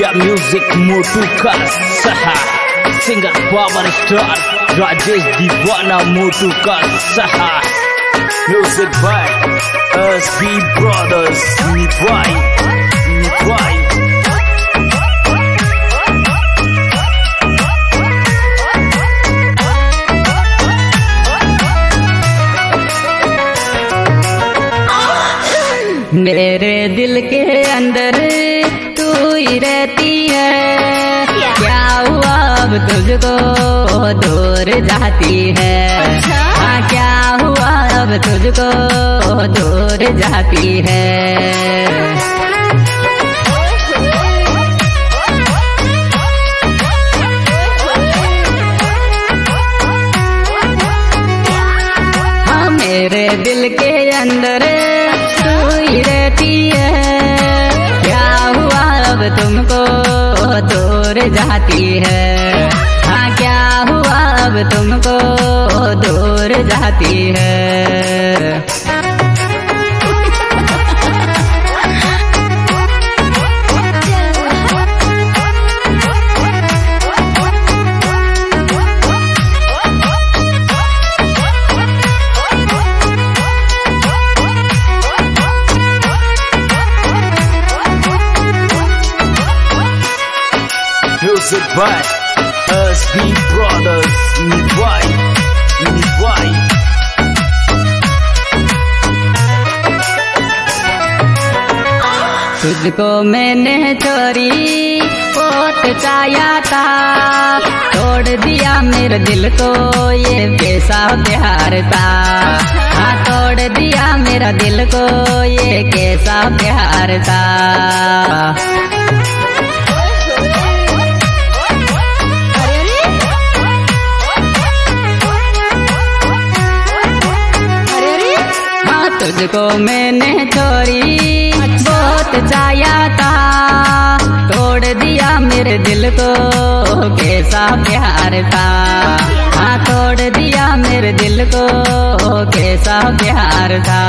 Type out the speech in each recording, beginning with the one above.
India Music Motu ka saha singer power star Rajesh Deewana Motu ka saha music by SB Brothers Nivai मेरे दिल के अंदर तू ही रहती है, क्या हुआ अब तुझको दूर जाती है। हाँ क्या हुआ अब तुझको दूर जाती है। हाँ मेरे दिल के अंदर रहती है, क्या हुआ अब तुमको दूर जाती है। हाँ क्या हुआ अब तुमको दूर जाती है। Music by SB Brothers Nivai तुझको मैंने चोरी बहुत चाहा था, तोड़ दिया मेरे दिल को ये कैसा प्यार था। हाँ तोड़ दिया मेरा दिल को ये कैसा प्यार था। तुझको मैंने चोरी बहुत चाहा था, तोड़ दिया मेरे दिल को कैसा प्यार था। हाँ तोड़ दिया मेरे दिल को कैसा प्यार था।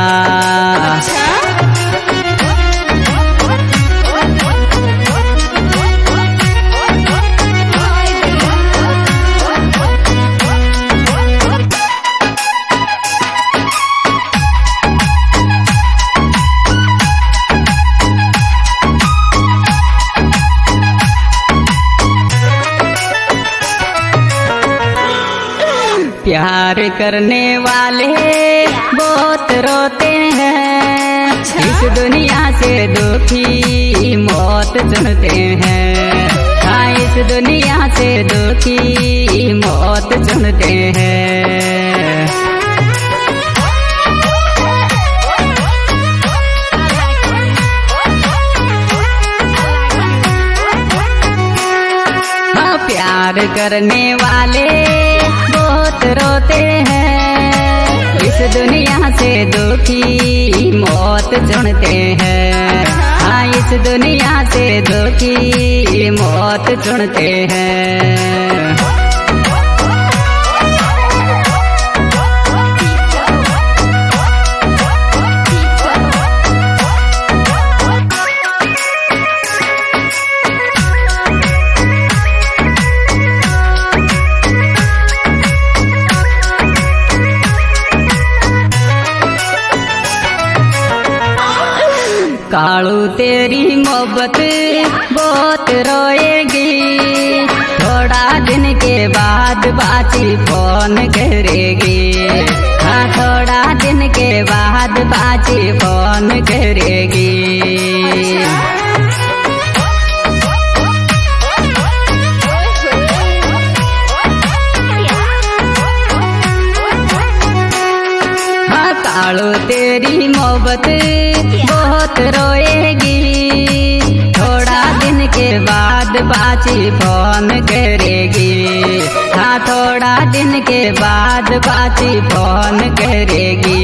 प्यार करने वाले बहुत रोते हैं, इस दुनिया से दुखी मौत चुनते हैं। हाँ इस दुनिया से दुखी मौत चुनते हैं। हाँ प्यार करने वाले रोते हैं, इस दुनिया से दुखी मौत चुनते हैं। हाँ इस दुनिया से दुखी मौत चुनते हैं। कालू तेरी मोहब्बत बहुत रोएगी, थोड़ा दिन के बाद बाची फोन करेगी। हाँ थोड़ा दिन के बाद बाची फोन करेगी। हाँ कालू तेरी मोहब्बत बहुत रोएगी, थोड़ा दिन के बाद बाची फोन करेगी। हाँ थोड़ा दिन के बाद बाची फोन करेगी।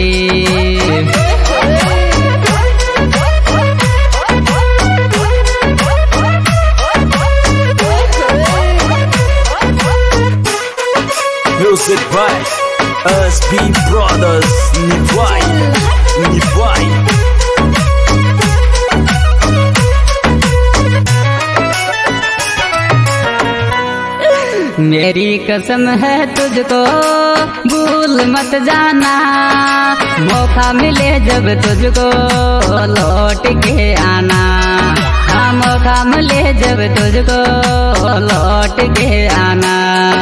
Music by SB Brothers Nivai मेरी कसम है तुझको भूल मत जाना, मौका मिले जब तुझको लौट के आना। हाँ मौका मिले जब तुझको लौट के आना।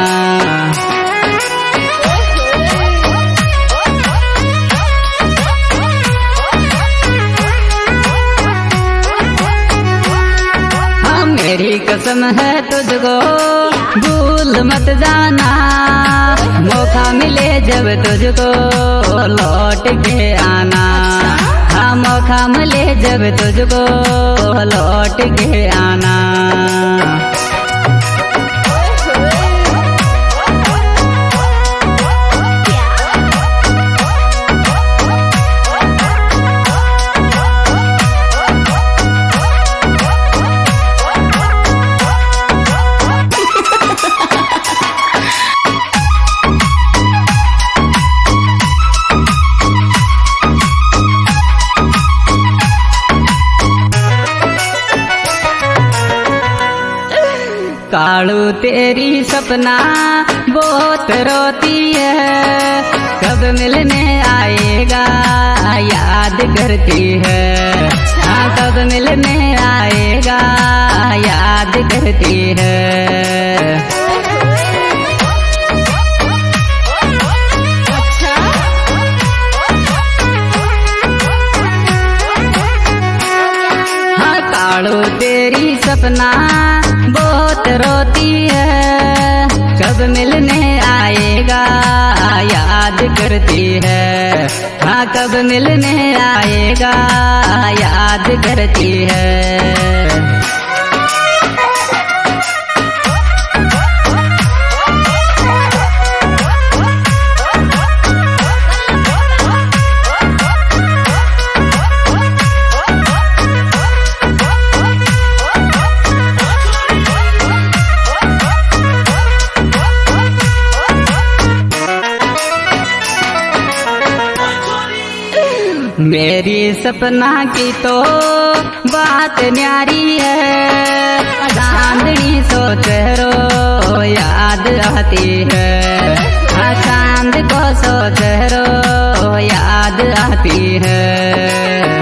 मेरी कसम है तुझको भूल मत जाना, मौका मिले जब तुझको लौट के आना। हाँ मौका मिले जब तुझको लौट के आना। कालू तेरी सपना बहुत रोती है, कब मिलने आएगा याद करती है। हाँ कब मिलने आएगा याद करती है। हाँ कालू तेरी सपना बहुत रोती है, कब मिलने आएगा याद करती है। हाँ कब मिलने आएगा याद करती है। मेरी सपना की तो बात न्यारी है, चांदनी सोच रो याद आती है। हाँ चांद को सोच रो याद आती है।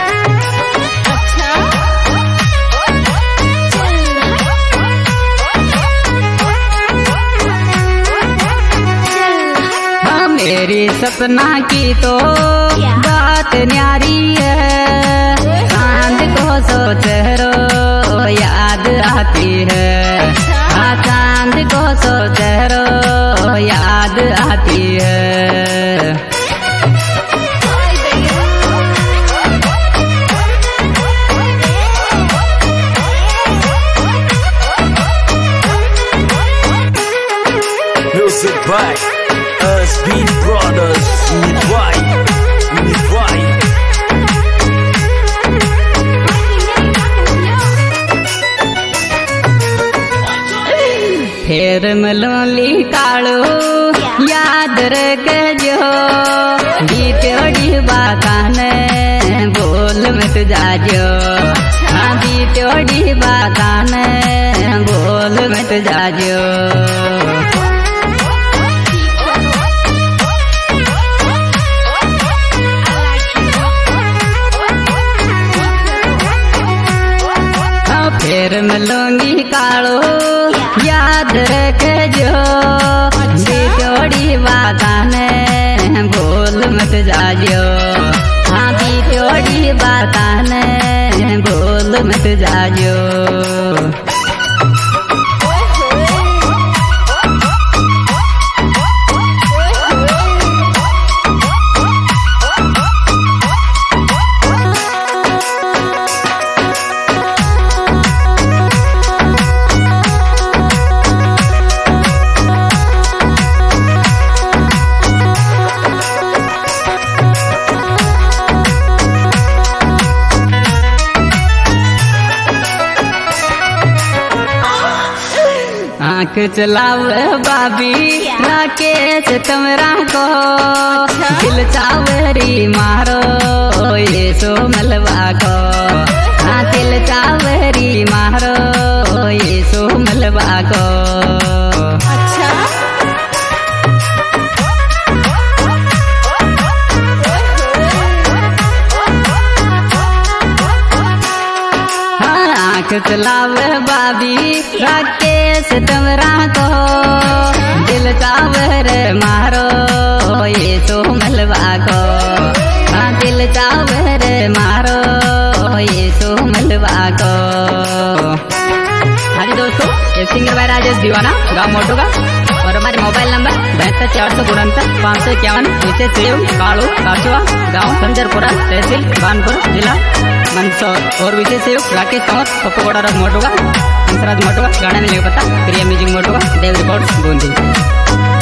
मेरी सपना की तो बात न्यारी है, चांद को सोच रो याद आती है। हाँ चांद को सोच रो याद आती है। Music by SB Brothers. Nivai. फिर मलोली कालू याद रख जो, बीटोड़ी बाकान बोल मत जाजो। हाँ बीटोड़ी बाकान बोल मत जाजो। फिर मिलूंगी कालू याद रख जो, बीटोड़ी बाकान बोल मत जाजो। हाँ बीटोड़ी बाकान बोल मत जाजो। आँख चलावे बाबी राकेश तमरा को, दिल चावरी मारो ये सो मलवा को। हाँ दिल चावरी मारो ये सो मलवा को। अच्छा खिचलावे बाबी राकेश तुमरा को दिल चावे रे मारो ये तो मलवा को दिल चावे रे मारो ये तो मलवा को। हाँ जी दोस्तों, ये सिंगर भाई राजेश दीवाना गाँव मोटू का और हमारे मोबाइल नंबर 72 469 551 विशेष सेव कालू काशुआ गाँव संजरपुरा तहसील कानपुर जिला मंदसौर और विशेष सेव राकेश कंवर पप्पूगौड़ा मोटू का हंसराज मोटू का गाना मिलेगा पता प्रिया म्यूजिक मोटू का देव रिकॉर्ड्स बूंदी।